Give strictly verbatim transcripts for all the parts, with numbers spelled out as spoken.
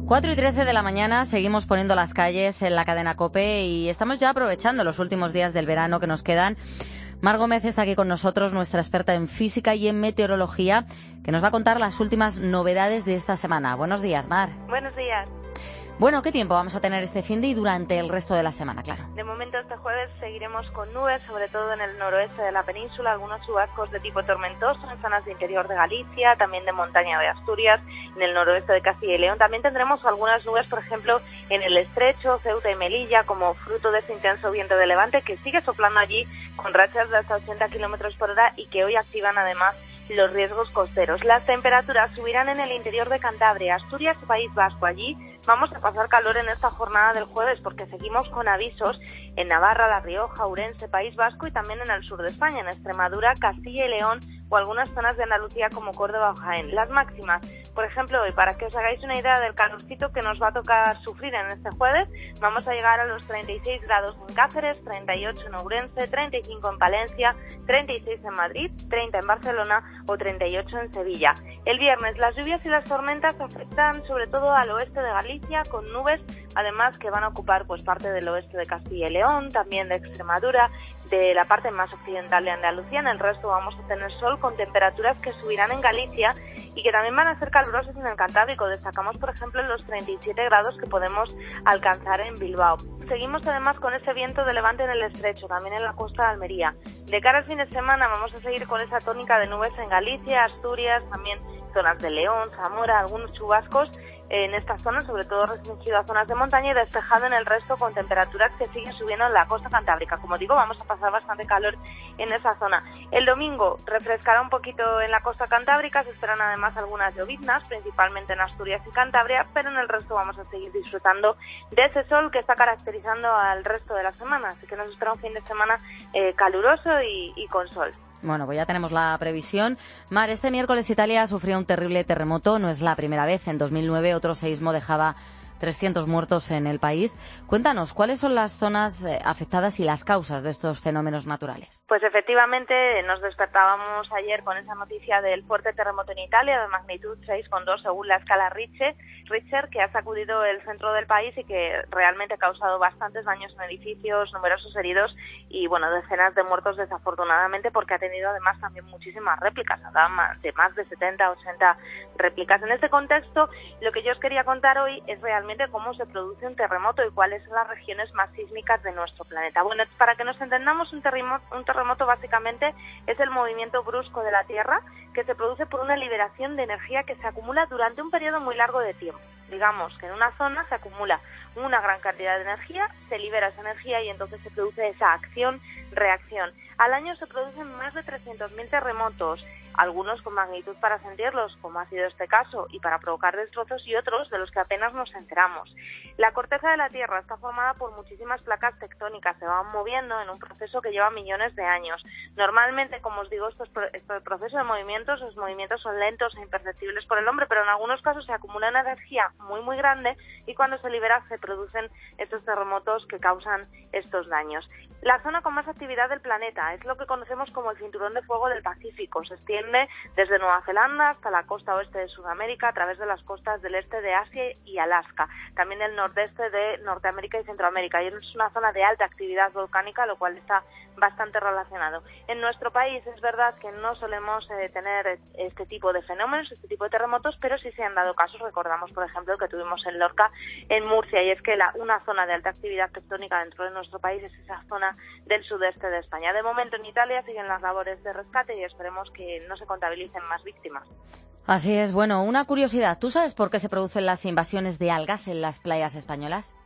cuatro y trece de la mañana, seguimos poniendo las calles en la cadena COPE y estamos ya aprovechando los últimos días del verano que nos quedan. Mar Gómez está aquí con nosotros, nuestra experta en física y en meteorología, que nos va a contar las últimas novedades de esta semana. Buenos días, Mar. Buenos días. Bueno, ¿qué tiempo vamos a tener este finde y durante el resto de la semana, claro? De momento este jueves seguiremos con nubes, sobre todo en el noroeste de la península, algunos chubascos de tipo tormentoso en zonas de interior de Galicia, también de montaña de Asturias, en el noroeste de Castilla y León. También tendremos algunas nubes, por ejemplo, en el Estrecho, Ceuta y Melilla, como fruto de ese intenso viento de levante que sigue soplando allí con rachas de hasta ochenta kilómetros por hora y que hoy activan además los riesgos costeros. Las temperaturas subirán en el interior de Cantabria, Asturias y País Vasco. Allí vamos a pasar calor en esta jornada del jueves porque seguimos con avisos en Navarra, La Rioja, Ourense, País Vasco y también en el sur de España, en Extremadura, Castilla y León o algunas zonas de Andalucía como Córdoba o Jaén. Las máximas, por ejemplo, hoy, para que os hagáis una idea del calorcito que nos va a tocar sufrir en este jueves, vamos a llegar a los treinta y seis grados en Cáceres, treinta y ocho en Ourense, treinta y cinco en Palencia, treinta y seis en Madrid, treinta en Barcelona o treinta y ocho en Sevilla. El viernes las lluvias y las tormentas afectan sobre todo al oeste de Galicia con nubes, además que van a ocupar pues parte del oeste de Castilla y León, también de Extremadura, de la parte más occidental de Andalucía. En el resto vamos a tener sol con temperaturas que subirán en Galicia y que también van a ser calurosas en el Cantábrico. Destacamos, por ejemplo, los treinta y siete grados que podemos alcanzar en Bilbao. Seguimos además con ese viento de levante en el Estrecho, también en la costa de Almería. De cara al fin de semana vamos a seguir con esa tónica de nubes en Galicia, Asturias, también zonas de León, Zamora, algunos chubascos en esta zona, sobre todo restringido a zonas de montaña y despejado en el resto con temperaturas que siguen subiendo en la costa cantábrica. Como digo, vamos a pasar bastante calor en esa zona. El domingo refrescará un poquito en la costa cantábrica, se esperan además algunas lloviznas, principalmente en Asturias y Cantabria, pero en el resto vamos a seguir disfrutando de ese sol que está caracterizando al resto de la semana, así que nos espera un fin de semana eh, caluroso y, y con sol. Bueno, pues ya tenemos la previsión. Mar, este miércoles Italia sufrió un terrible terremoto. No es la primera vez. En dos mil nueve otro seísmo dejaba trescientos muertos en el país. Cuéntanos, ¿cuáles son las zonas afectadas y las causas de estos fenómenos naturales? Pues efectivamente nos despertábamos ayer con esa noticia del fuerte terremoto en Italia de magnitud seis coma dos según la escala Richter, Richter, que ha sacudido el centro del país y que realmente ha causado bastantes daños en edificios, numerosos heridos y bueno, decenas de muertos desafortunadamente, porque ha tenido además también muchísimas réplicas, de más de setenta, ochenta réplicas. En este contexto, lo que yo os quería contar hoy es realmente cómo se produce un terremoto y cuáles son las regiones más sísmicas de nuestro planeta. Bueno, para que nos entendamos, un terremoto, un terremoto básicamente es el movimiento brusco de la Tierra que se produce por una liberación de energía que se acumula durante un periodo muy largo de tiempo. Digamos que en una zona se acumula una gran cantidad de energía, se libera esa energía y entonces se produce esa acción-reacción. Al año se producen más de trescientos mil terremotos, algunos con magnitud para sentirlos, como ha sido este caso, y para provocar destrozos, y otros de los que apenas nos enteramos. La corteza de la Tierra está formada por muchísimas placas tectónicas, se van moviendo en un proceso que lleva millones de años. Normalmente, como os digo, estos, estos procesos de movimientos, los movimientos son lentos e imperceptibles por el hombre, pero en algunos casos se acumula una energía muy muy grande y cuando se libera se producen estos terremotos que causan estos daños. La zona con más actividad del planeta es lo que conocemos como el cinturón de fuego del Pacífico. Se extiende desde Nueva Zelanda hasta la costa oeste de Sudamérica, a través de las costas del este de Asia y Alaska, también el nordeste de Norteamérica y Centroamérica. Y es una zona de alta actividad volcánica, lo cual está bastante relacionado. En nuestro país es verdad que no solemos eh, tener este tipo de fenómenos, este tipo de terremotos, pero sí se han dado casos. Recordamos, por ejemplo, el que tuvimos en Lorca, en Murcia, y es que la, una zona de alta actividad tectónica dentro de nuestro país es esa zona del sudeste de España. De momento en Italia siguen las labores de rescate y esperemos que no se contabilicen más víctimas. Así es. Bueno, una curiosidad. ¿Tú sabes por qué se producen las invasiones de algas en las playas españolas?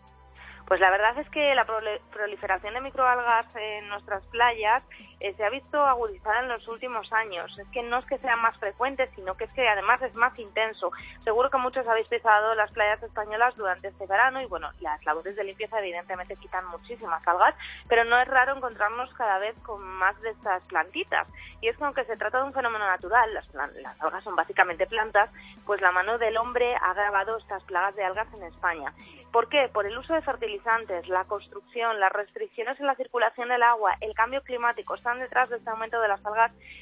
Pues la verdad es que la proliferación de microalgas en nuestras playas eh, se ha visto agudizada en los últimos años. Es que no es que sean más frecuentes, sino que es que además es más intenso. Seguro que muchos habéis pisado las playas españolas durante este verano y bueno, las labores de limpieza evidentemente quitan muchísimas algas, pero no es raro encontrarnos cada vez con más de estas plantitas. Y es que aunque se trata de un fenómeno natural, las, las algas son básicamente plantas, pues la mano del hombre ha agravado estas plagas de algas en España. ¿Por qué? Por el uso de fertilizantes, la construcción, las restricciones en la circulación del agua, el cambio climático están detrás de este aumento de las algas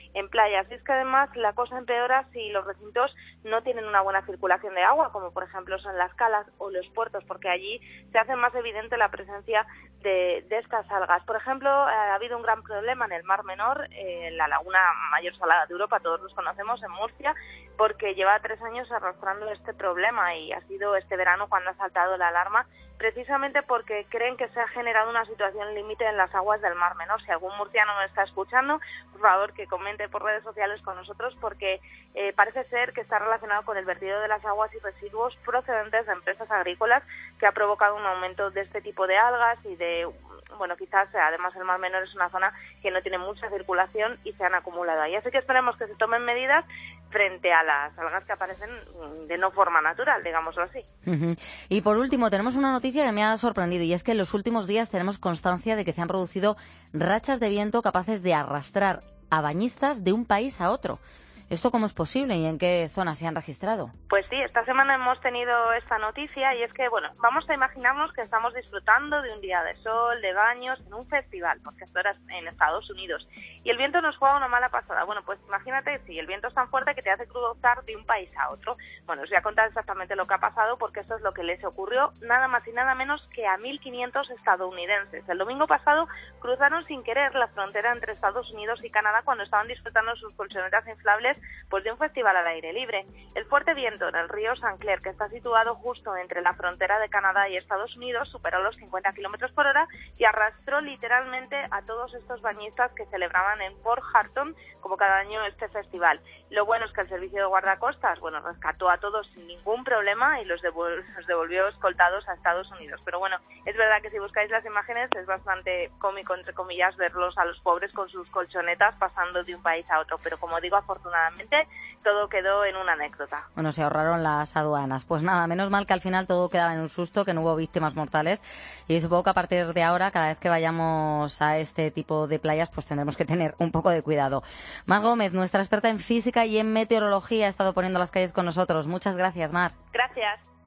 en playas. Y es que además la cosa empeora si los recintos no tienen una buena circulación de agua, como por ejemplo son las calas o los puertos, porque allí se hace más evidente la presencia de, de estas algas. Por ejemplo, ha habido un gran problema en el Mar Menor, en la laguna mayor salada de Europa, todos los conocemos, en Murcia, porque lleva tres años arrastrando este problema y ha sido este verano cuando ha saltado la alarma, precisamente porque creen que se ha generado una situación límite en las aguas del Mar Menor. Si algún murciano nos está escuchando, por favor que comente por redes sociales con nosotros, porque eh, parece ser que está relacionado con el vertido de las aguas y residuos procedentes de empresas agrícolas, que ha provocado un aumento de este tipo de algas y de, bueno, quizás además el Mar Menor es una zona que no tiene mucha circulación y se han acumulado ahí. Así que esperemos que se tomen medidas frente a las algas que aparecen de no forma natural, digámoslo así. Uh-huh. Y por último, tenemos una noticia que me ha sorprendido, y es que en los últimos días tenemos constancia de que se han producido rachas de viento capaces de arrastrar a bañistas de un país a otro. ¿Esto cómo es posible y en qué zonas se han registrado? Pues sí, esta semana hemos tenido esta noticia y es que, bueno, vamos a imaginarnos que estamos disfrutando de un día de sol, de baños, en un festival, porque esto era en Estados Unidos, y el viento nos juega una mala pasada. Bueno, pues imagínate si el viento es tan fuerte que te hace cruzar de un país a otro. Bueno, os voy a contar exactamente lo que ha pasado, porque esto es lo que les ocurrió nada más y nada menos que a mil quinientos estadounidenses. El domingo pasado cruzaron sin querer la frontera entre Estados Unidos y Canadá cuando estaban disfrutando sus colchonetas inflables pues de un festival al aire libre. El fuerte viento en el río San Clair, que está situado justo entre la frontera de Canadá y Estados Unidos, superó los cincuenta kilómetros por hora y arrastró literalmente a todos estos bañistas que celebraban en Port Harton, como cada año, este festival. Lo bueno es que el servicio de guardacostas, bueno, rescató a todos sin ningún problema y los, devol- los devolvió escoltados a Estados Unidos. Pero bueno, es verdad que si buscáis las imágenes es bastante cómico, entre comillas, verlos a los pobres con sus colchonetas pasando de un país a otro. Pero como digo, afortunadamente todo quedó en una anécdota. Bueno, se ahorraron las aduanas. Pues nada, menos mal que al final todo quedaba en un susto, que no hubo víctimas mortales. Y supongo que a partir de ahora, cada vez que vayamos a este tipo de playas, pues tendremos que tener un poco de cuidado. Mar Gómez, nuestra experta en física y en meteorología, ha estado poniendo las calles con nosotros. Muchas gracias, Mar. Gracias.